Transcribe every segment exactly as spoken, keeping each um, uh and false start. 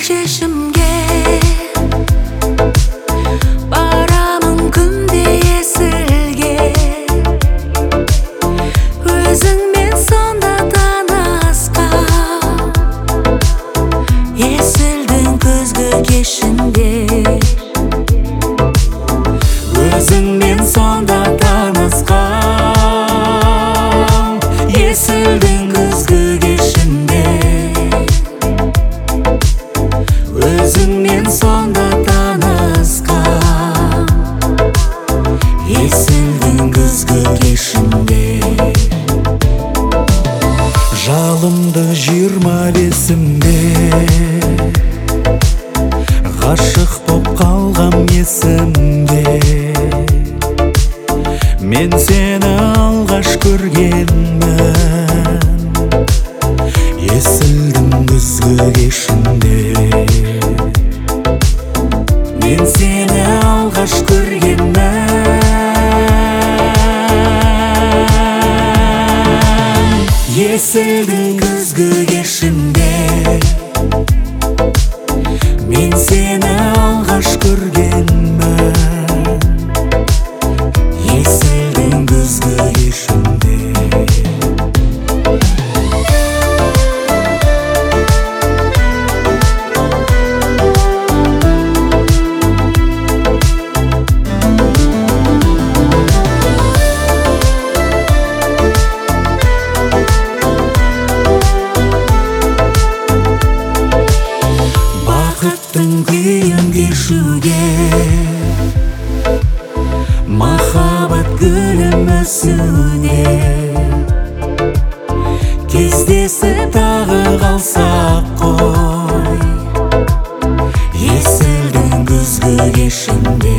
шешімге барамын күнде есілге, өзіңмен сонда танысқан есілдің күзгі кешінде. Өзіңмен сонда танысқан есілдің күзгі кешінде. Өзіңмен сонда танысқан есілдің күзгі кешінде. Жалымды жиырма бесімде ғашық боп қалғам есімде. Мен сені алғаш көргенмін есілдің күзгі кешінде. Мен сені алғаш көргенмін есілдің күзгі кешінде. Мен сені алғаш көргенмін есілдің күзгі кешінде. Бақыттың күйін кешуге, махаббат гүлім өсуде. Кездесіп тағы қалсақ қой есілдің күзгі кешінде.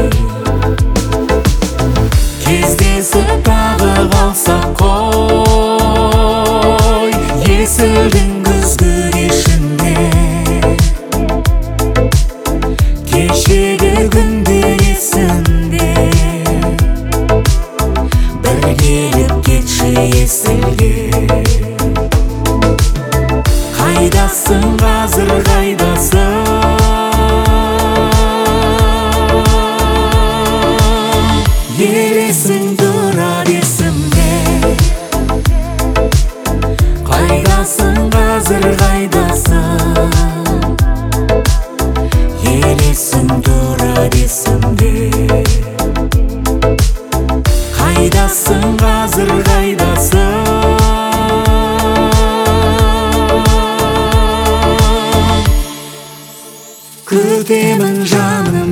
Кездесіп тағы қалсақ қой есілдің күзгі кешінде. Кешегі күндер есімде, бір келіп кетші есілге. Қайдасың қазір, қайдасың? Елесің тұрар есімде. Қайдасың қазір, қайдасың? Елесің тұрар есімде. Қайдасың қазір, қайдасың? Күтемін жаным